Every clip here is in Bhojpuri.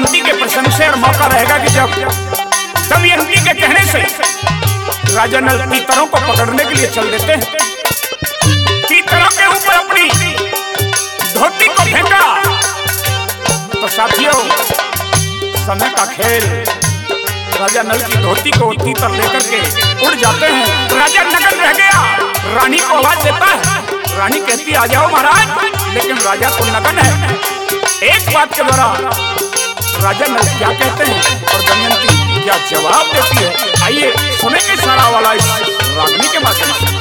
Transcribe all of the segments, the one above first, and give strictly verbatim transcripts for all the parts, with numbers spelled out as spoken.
दमयंती के प्रसंग से और मौका रहेगा कि जब दमयंती के कहने से राजा नल तीतरों को पकड़ने के लिए चल देते हैं। तीतरों के ऊपर अपनी धोती को फेंका तो साथियों समय का खेल, राजा नल की धोती को तीतर लेकर के उड़ जाते हैं। राजा नगन रह गया, रानी को आवाज देता है, रानी कहती आ जाओ महाराज, लेकिन राजा तो नगन है। एक बात के द्वारा राजा नल क्या कहते हैं और दमयंती क्या जवाब देती है, आइए सुनेंगे सारा वाला इस रागनी के माध्यम से।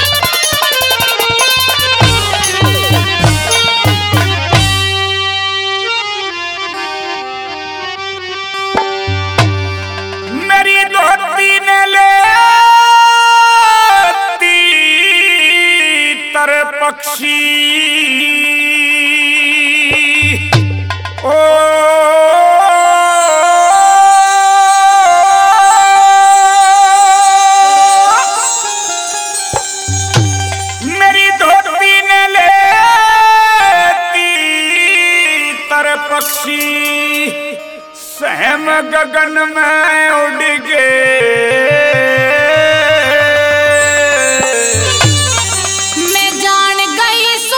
मेरी धोती ने ले तीतर पक्षी ओ मेरी धोती ने ले तीतर पक्षी सहम गगन में उड़ गए। मैं जान गई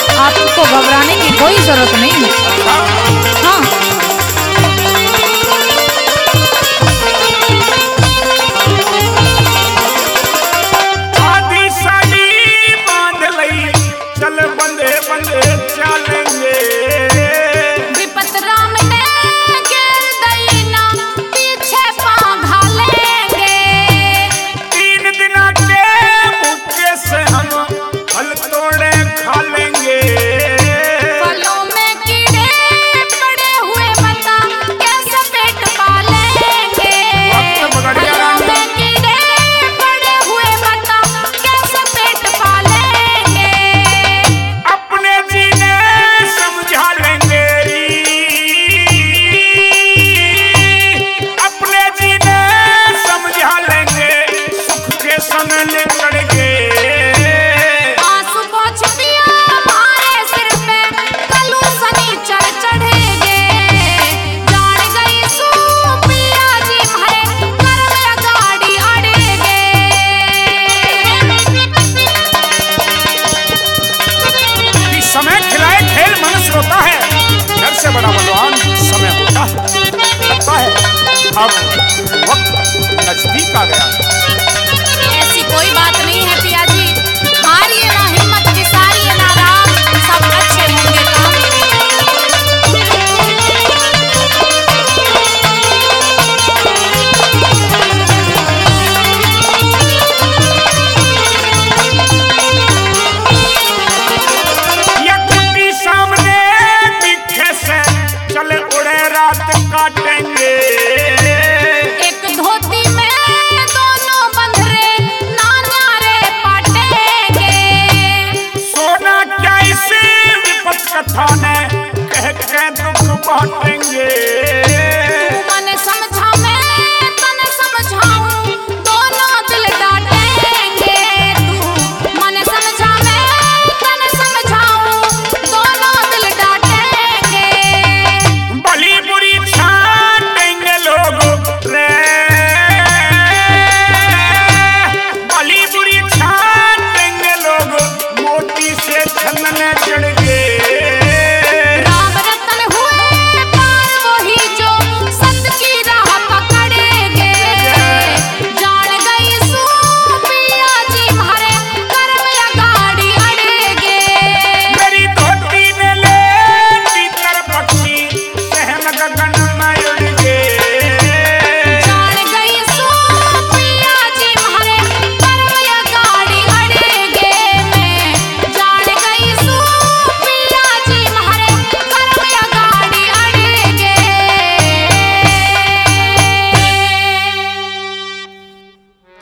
आपको घबराने की कोई जरूरत नहीं है। हाँ आधी साड़ी बांध लई चल बंदे बंदे चलेंगे विपत राम ने गेल दैना पीछे बांधा लेंगे तीन दिन के भूखे से हम फल तोड़े खा लेंगे फलों में कीड़े पड़े हुए बता कैसे पेट पालेंगे वक्त बगड़ गया फलों रानी। में कीड़े पड़े हुए बता कैसे पेट पालेंगे अपने जीने समझा लेंगे अपने जीने समझा लेंगे सुख के समय निकल